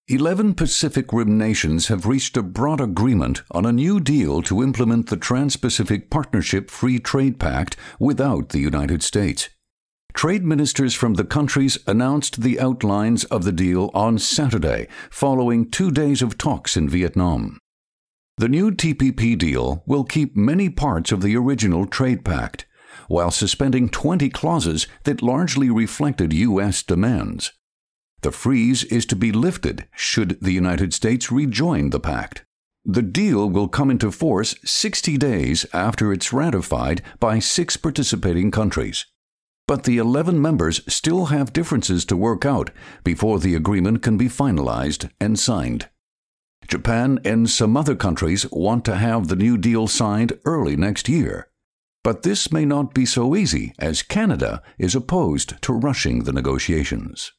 11 Pacific Rim nations have reached a broad agreement on a new deal to implement the Trans-Pacific Partnership Free Trade Pact without the United States. Trade ministers from the countries announced the outlines of the deal on Saturday, following 2 days of talks in Vietnam. The new TPP deal will keep many parts of the original trade pact, while suspending 20 clauses that largely reflected U.S. demands. The freeze is to be lifted should the United States rejoin the pact. The deal will come into force 60 days after it's ratified by 6 participating countries. But the 11 members still have differences to work out before the agreement can be finalized and signed. Japan and some other countries want to have the new deal signed early next year. But this may not be so easy, as Canada is opposed to rushing the negotiations.